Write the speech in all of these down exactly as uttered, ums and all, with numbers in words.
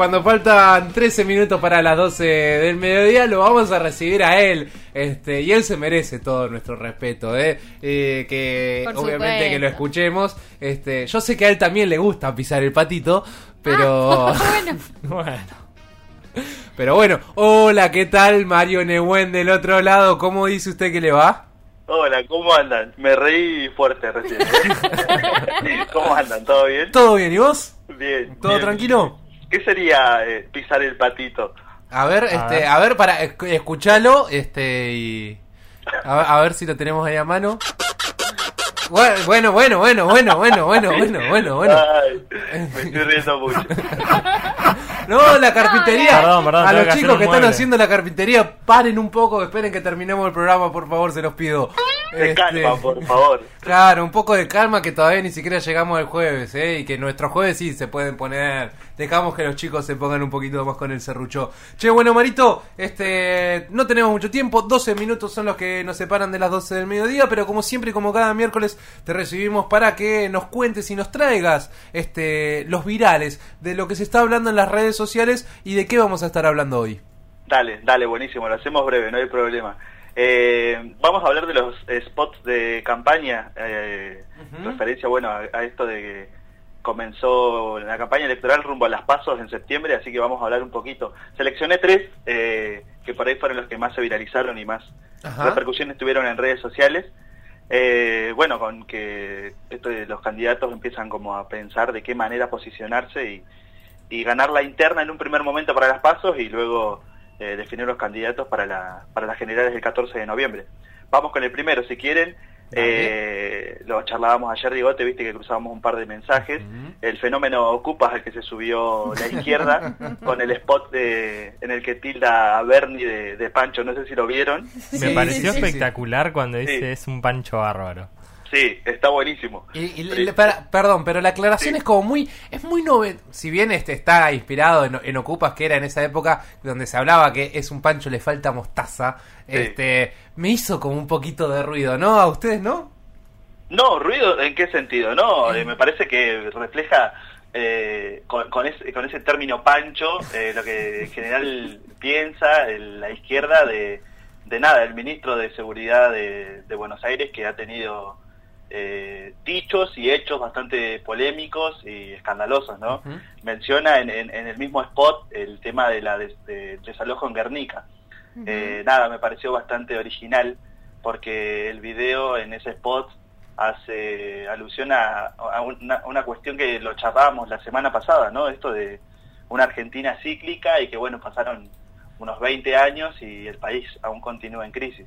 cuando faltan trece minutos para las doce del mediodía, lo vamos a recibir a él. Este, y él se merece todo nuestro respeto, ¿eh? Eh, que Por obviamente supuesto. que lo escuchemos. Este, yo sé que a él también le gusta pisar el patito, pero Ah, bueno. bueno. Pero bueno, hola, ¿qué tal? Mario Nehuen del otro lado, ¿cómo dice usted que le va? Hola, ¿cómo andan? Me reí fuerte recién. ¿Cómo andan? ¿Todo bien? ¿Todo bien? ¿Y vos? Bien. ¿Todo bien. tranquilo? ¿Qué sería eh, pisar el patito? A ver, A este, ver. a ver, para esc- escuchalo, este, y a, ver- a ver si lo tenemos ahí a mano. Bueno, bueno, bueno, bueno, bueno, bueno, bueno, bueno, bueno, bueno. Ay, me estoy riendo mucho. No, la carpintería. Perdón, perdón, A tengo los que hacer chicos un que están mueble. haciendo la carpintería, paren un poco, esperen que terminemos el programa, por favor, se los pido. De Este, calma, por favor. Claro, un poco de calma que todavía ni siquiera llegamos al jueves, ¿eh? Y que nuestros jueves sí se pueden poner. Dejamos que los chicos se pongan un poquito más con el serrucho. Che, bueno, Marito, este, no tenemos mucho tiempo. doce minutos son los que nos separan de las doce del mediodía. Pero como siempre y como cada miércoles, te recibimos para que nos cuentes y nos traigas este, los virales de lo que se está hablando en las redes sociales y de qué vamos a estar hablando hoy. Dale, dale, buenísimo, lo hacemos breve, no hay problema. Eh, vamos a hablar de los eh, spots de campaña, eh, Ujú. referencia, bueno, a, a esto de que comenzó la campaña electoral rumbo a las pasos en septiembre, así que vamos a hablar un poquito. Seleccioné tres, eh, que por ahí fueron los que más se viralizaron y más Ajá. repercusiones tuvieron en redes sociales. Eh, bueno, con que esto de los candidatos empiezan como a pensar de qué manera posicionarse y, y ganar la interna en un primer momento para las pasos y luego eh, definir los candidatos para, la, para las generales del catorce de noviembre. Vamos con el primero, si quieren. Eh, lo charlábamos ayer, Diego, te viste que cruzábamos un par de mensajes. Ujú. El fenómeno Ocupas, al que se subió la izquierda, con el spot de, en el que tilda a Bernie de, de Pancho, no sé si lo vieron. Me Sí, pareció sí, sí, espectacular cuando dice Sí. es un pancho bárbaro. Sí, está buenísimo. Y, y le- para- perdón, pero la aclaración Sí. es como muy, es muy nove, si bien este está inspirado en, en Ocupas, que era en esa época donde se hablaba que es un pancho, le falta mostaza, Sí. este, me hizo como un poquito de ruido, ¿no? ¿A ustedes no? No, ruido, ¿en qué sentido? No, eh, me parece que refleja eh, con, con, ese, con ese término pancho eh, lo que en general piensa el- la izquierda de, de nada, el ministro de Seguridad de, de Buenos Aires, que ha tenido eh, dichos y hechos bastante polémicos y escandalosos, ¿no? Ujú. Menciona en, en, en el mismo spot el tema de la des- de- del desalojo en Guernica. Ujú. Eh, nada, me pareció bastante original porque el video en ese spot hace alusión a, a una, a una cuestión que lo charlábamos la semana pasada, ¿no? Esto de una Argentina cíclica y que, bueno, pasaron unos veinte años y el país aún continúa en crisis.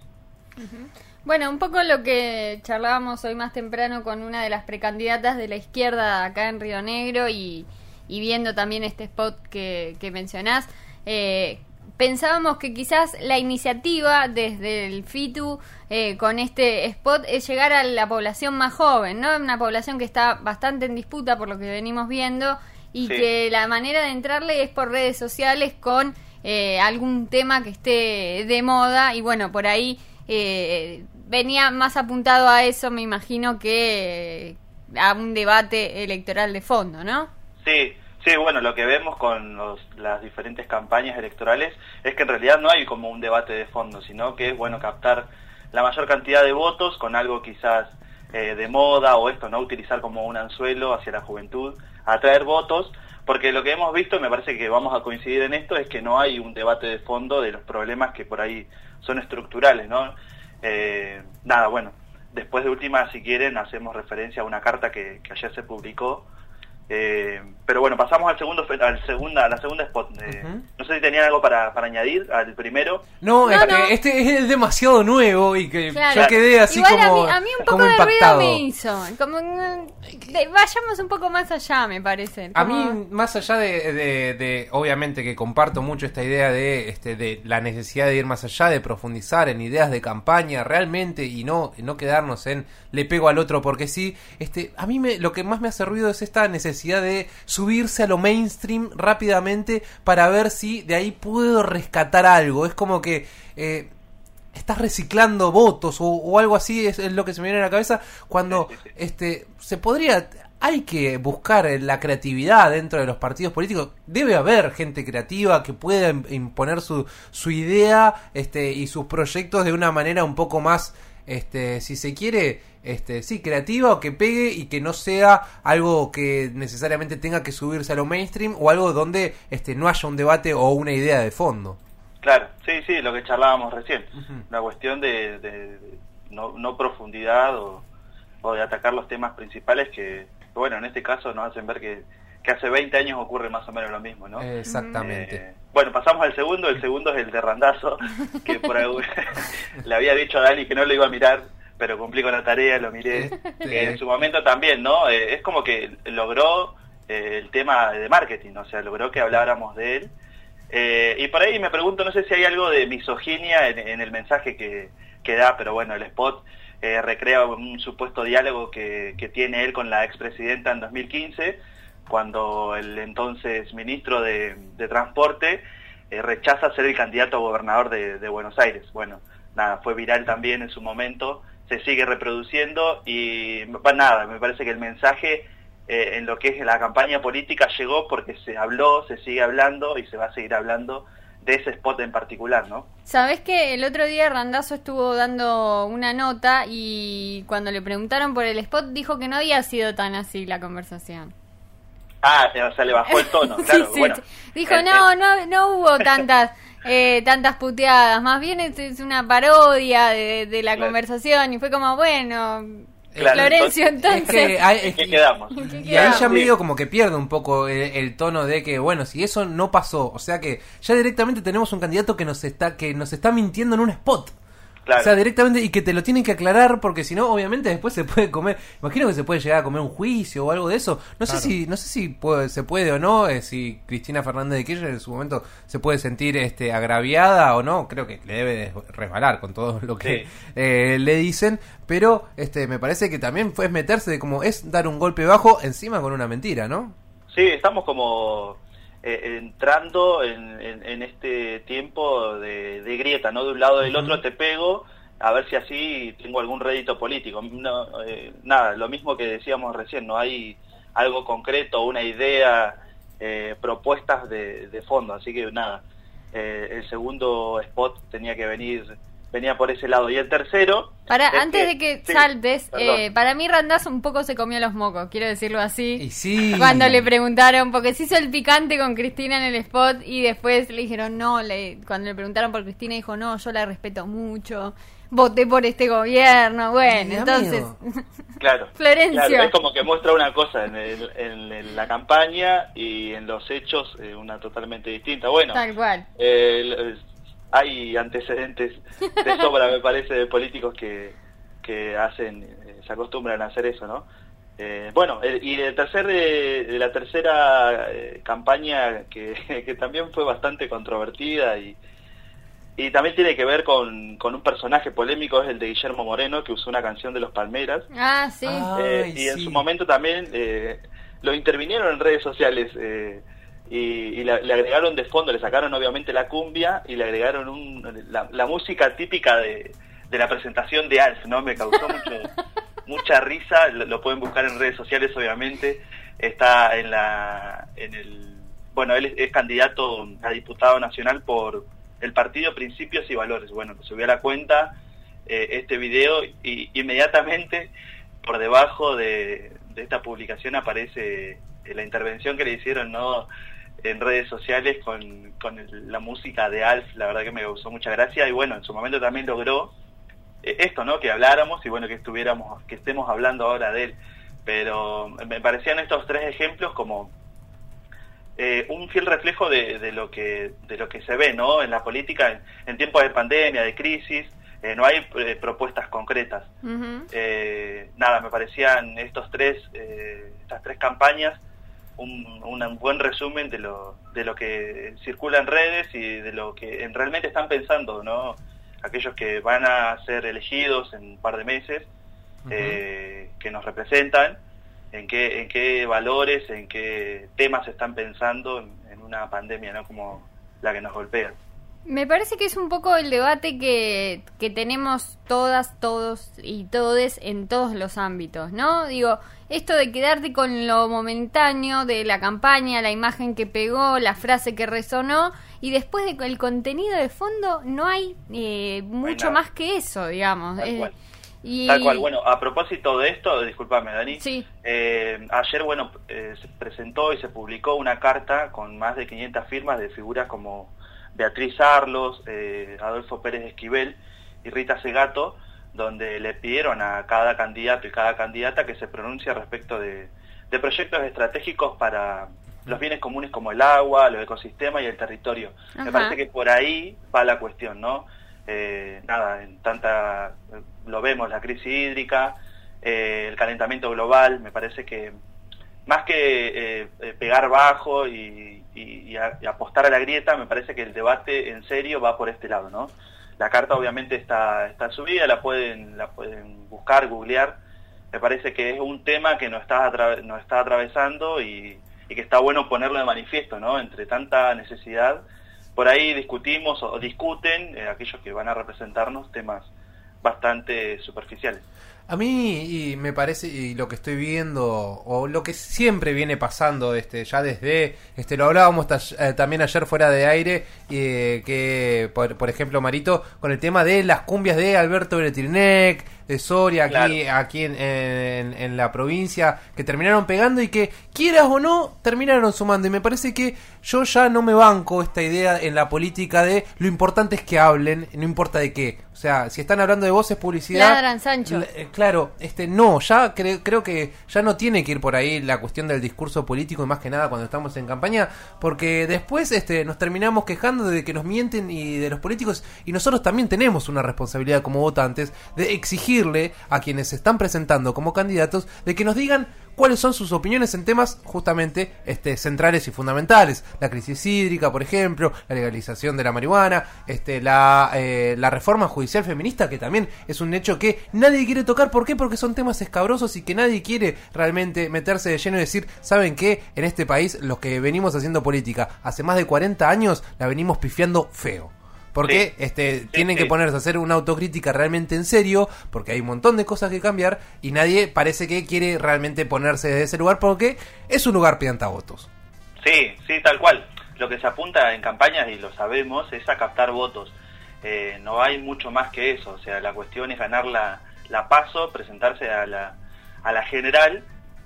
Bueno, un poco lo que charlábamos hoy más temprano con una de las precandidatas de la izquierda acá en Río Negro y, y viendo también este spot que, que mencionás, eh, pensábamos que quizás la iniciativa desde el FITU eh, con este spot es llegar a la población más joven, ¿no? Una población que está bastante en disputa por lo que venimos viendo y Sí. que la manera de entrarle es por redes sociales con eh, algún tema que esté de moda y bueno, por ahí eh, venía más apuntado a eso, me imagino, que eh, a un debate electoral de fondo, ¿no? Sí, sí, bueno, lo que vemos con los, las diferentes campañas electorales es que en realidad no hay como un debate de fondo, sino que es bueno captar la mayor cantidad de votos con algo quizás eh, de moda o esto, no utilizar como un anzuelo hacia la juventud, atraer votos, porque lo que hemos visto, y me parece que vamos a coincidir en esto, es que no hay un debate de fondo de los problemas que por ahí son estructurales, ¿no? Eh, nada, bueno, después de última, si quieren, hacemos referencia a una carta que, que ayer se publicó. Eh, pero bueno, pasamos al segundo, al segunda, a la segunda spot. Eh, Ujú. No sé si tenían algo para, para añadir al primero. No, No, es no. que este es demasiado nuevo y que Claro. yo quedé así Igual como, a mí, a mí un poco como de impactado. ruido me hizo. Como, mm, de- vayamos un poco más allá, me parece. A Como- mí, más allá de, de, de- obviamente que comparto mucho esta idea de, este, de la necesidad de ir más allá, de profundizar en ideas de campaña realmente y no, no quedarnos en le pego al otro porque sí, este, a mí me, lo que más me hace ruido es esta necesidad de subirse a lo mainstream rápidamente para ver si de ahí puedo rescatar algo. Es como que eh, estás reciclando votos o, o algo así, es, es lo que se me viene a la cabeza cuando Sí, sí, sí. este se podría hay que buscar la creatividad dentro de los partidos políticos. Debe haber gente creativa que pueda imponer su, su idea este, y sus proyectos de una manera un poco más, este, si se quiere, este, sí, creativa, o que pegue y que no sea algo que necesariamente tenga que subirse a lo mainstream, o algo donde este, no haya un debate o una idea de fondo. Claro, sí, sí, lo que charlábamos recién. Uh-huh. Una cuestión de, de, de no, no profundidad o, o de atacar los temas principales que, bueno, en este caso nos hacen ver que, que hace veinte años ocurre más o menos lo mismo, ¿no? Exactamente. Eh, bueno, pasamos al segundo. El segundo es el de Randazzo, que por algún... le había dicho a Dani que no lo iba a mirar, pero cumplí con la tarea, lo miré. Este... Que en su momento también, ¿no? Eh, es como que logró eh, el tema de marketing, o sea, logró que habláramos de él. Eh, y por ahí me pregunto, no sé si hay algo de misoginia en, en el mensaje que, que da, pero bueno, el spot eh, recrea un supuesto diálogo que, que tiene él con la expresidenta en dos mil quince, cuando el entonces ministro de, de Transporte eh, rechaza ser el candidato a gobernador de, de Buenos Aires. Bueno, nada, fue viral también en su momento, se sigue reproduciendo y nada, me parece que el mensaje eh, en lo que es la campaña política llegó porque se habló, se sigue hablando y se va a seguir hablando de ese spot en particular, ¿no? Sabés que el otro día Randazzo estuvo dando una nota y cuando le preguntaron por el spot dijo que no había sido tan así la conversación. Ah, o sea, le bajó el tono, claro. Sí, sí, bueno, dijo, el, no, el... no, no hubo tantas eh, tantas puteadas, más bien es, es una parodia de, de la claro. conversación, y fue como, bueno, claro, Florencio, entonces... Es que hay, es ¿qué que, quedamos? ¿En qué y ahí quedamos? ya medio como que pierde un poco el, el tono de que, bueno, si eso no pasó, o sea que ya directamente tenemos un candidato que nos está que nos está mintiendo en un spot. Claro. O sea, directamente, y que te lo tienen que aclarar, porque si no, obviamente después se puede comer, imagino que se puede llegar a comer un juicio o algo de eso. No Claro. sé si no sé si puede, se puede o no, eh, si Cristina Fernández de Kirchner en su momento se puede sentir este agraviada o no, creo que le debe de resbalar con todo lo que Sí. eh, le dicen, pero este me parece que también fue meterse de como es dar un golpe bajo encima con una mentira, ¿no? Sí, estamos como eh, entrando en, en, en este tiempo de, de grieta, ¿no? De un lado del otro te pego, a ver si así tengo algún rédito político. No, eh, nada, lo mismo que decíamos recién, no hay algo concreto, una idea, eh, propuestas de, de fondo, así que nada, eh, el segundo spot tenía que venir, venía por ese lado. Y el tercero... Para, es antes que- de que sí, saltes, perdón. eh, para mí Randazzo un poco se comió los mocos, quiero decirlo así. Y sí. Cuando le preguntaron, porque se hizo el picante con Cristina en el spot y después le dijeron no, le, cuando le preguntaron por Cristina dijo no, yo la respeto mucho, voté por este gobierno, bueno, Mi entonces, amigo. Claro, Florencio. claro, es como que muestra una cosa en, el- en- en la campaña y en los hechos eh, una totalmente distinta. Bueno, tal cual. eh, el- hay antecedentes de sobra, me parece, de políticos que, que hacen, eh, se acostumbran a hacer eso, ¿no? Eh, bueno, el- y el tercer, eh, la tercera eh, campaña que, que también fue bastante controvertida y, y también tiene que ver con, con un personaje polémico, es el de Guillermo Moreno, que usó una canción de Los Palmeras. Ah, sí. Ah. Eh, Ay, y en sí. su momento también eh, lo intervinieron en redes sociales eh, y, y la- le agregaron de fondo, le sacaron obviamente la cumbia y le agregaron un, la, la música típica de, de la presentación de Alf, ¿no? Me causó mucho, mucha risa, lo, lo pueden buscar en redes sociales obviamente, está en la en el bueno, él es, es candidato a diputado nacional por el partido Principios y Valores. Bueno, subió a la cuenta eh, este video y inmediatamente por debajo de, de esta publicación aparece eh, la intervención que le hicieron, ¿no?, en redes sociales con, con el- la música de Alf. La verdad que me causó mucha gracia y bueno, en su momento también logró eh, esto, ¿no?, que habláramos y bueno, que estuviéramos, que estemos hablando ahora de él. Pero me parecían estos tres ejemplos como eh, un fiel reflejo de, de lo que de lo que se ve, ¿no?, en la política en, en tiempos de pandemia, de crisis. Eh, no hay eh, propuestas concretas. Ujú. Eh, nada, me parecían estos tres, eh, estas tres campañas un, un buen resumen de lo, de lo que circula en redes y de lo que en- realmente están pensando, ¿no?, aquellos que van a ser elegidos en un par de meses, eh, que nos representan, en qué, en qué valores, en qué temas están pensando en, en una pandemia, ¿no?, como la que nos golpea. Me parece que es un poco el debate que, que tenemos todas, todos y todes en todos los ámbitos, ¿no? Digo, esto de quedarte con lo momentáneo de la campaña, la imagen que pegó, la frase que resonó, y después del contenido de fondo no hay eh, mucho nada. más que eso, digamos. Tal Eh, cual. y... Tal cual. Bueno, a propósito de esto, discúlpame, Dani. Sí. Eh, ayer, bueno, eh, se presentó y se publicó una carta con más de quinientas firmas de figuras como Beatriz Arlos, eh, Adolfo Pérez Esquivel y Rita Segato, donde le pidieron a cada candidato y cada candidata que se pronuncie respecto de, de proyectos estratégicos para los bienes comunes como el agua, los ecosistemas y el territorio. Ajá. Me parece que por ahí va la cuestión, ¿no? Eh, nada, en tanta, lo vemos, la crisis hídrica, eh, el calentamiento global, me parece que más que eh, eh, pegar bajo y, y, y, a, y apostar a la grieta, me parece que el debate en serio va por este lado, ¿no? La carta obviamente está, está subida, la pueden, la pueden buscar, googlear. Me parece que es un tema que nos está, atra nos está atravesando y, y que está bueno ponerlo de manifiesto, ¿no? Entre tanta necesidad, por ahí discutimos o, o discuten eh, aquellos que van a representarnos temas bastante superficiales. A mí y me parece, y lo que estoy viendo, o lo que siempre viene pasando, este, ya desde, este, lo hablábamos ta, eh, también ayer fuera de aire, eh, que, por, por ejemplo, Marito, con el tema de las cumbias de Alberto Bretirnec, de Soria, aquí, Claro. aquí en, en, en la provincia, que terminaron pegando y que, quieras o no, terminaron sumando. Y me parece que yo ya no me banco esta idea en la política de lo importante es que hablen, no importa de qué. O sea, si están hablando de voces, publicidad... Ladran, Sancho. l- eh, Claro, este no, ya cre- creo que ya no tiene que ir por ahí la cuestión del discurso político y más que nada cuando estamos en campaña, porque después este nos terminamos quejando de que nos mienten y de los políticos, y nosotros también tenemos una responsabilidad como votantes de exigirle a quienes se están presentando como candidatos de que nos digan cuáles son sus opiniones en temas justamente este centrales y fundamentales. La crisis hídrica, por ejemplo, la legalización de la marihuana, este la eh, la reforma judicial feminista, que también es un hecho que nadie quiere tocar. ¿Por qué? Porque son temas escabrosos y que nadie quiere realmente meterse de lleno y decir, ¿saben qué? En este país, los que venimos haciendo política hace más de cuarenta años, la venimos pifiando feo. Porque Sí. este Sí, tienen sí. que ponerse a hacer una autocrítica realmente en serio, porque hay un montón de cosas que cambiar y nadie parece que quiere realmente ponerse de ese lugar porque es un lugar piantavotos. Sí, sí, tal cual. Lo que se apunta en campañas, y lo sabemos, es a captar votos. Eh, no hay mucho más que eso. O sea, la cuestión es ganar la, la PASO, presentarse a la, a la general,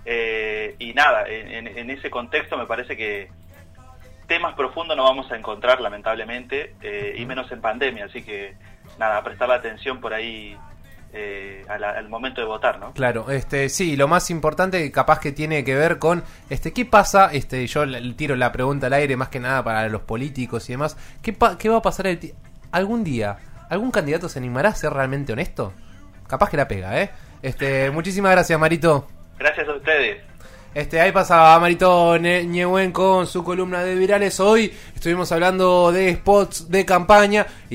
eh, y nada, en, en, en ese contexto me parece que temas profundos no vamos a encontrar, lamentablemente, eh, y menos en pandemia. Así que, nada, prestar la atención por ahí eh, a la, al momento de votar, ¿no? Claro, este sí, lo más importante capaz que tiene que ver con este qué pasa, este yo le tiro la pregunta al aire más que nada para los políticos y demás, ¿qué, pa- qué va a pasar el ti- algún día? ¿Algún candidato se animará a ser realmente honesto? Capaz que la pega, ¿eh? Este, muchísimas gracias, Marito. Gracias a ustedes. Este, ahí pasaba Marito Ne- Ñehuen con su columna de virales. Hoy estuvimos hablando de spots de campaña.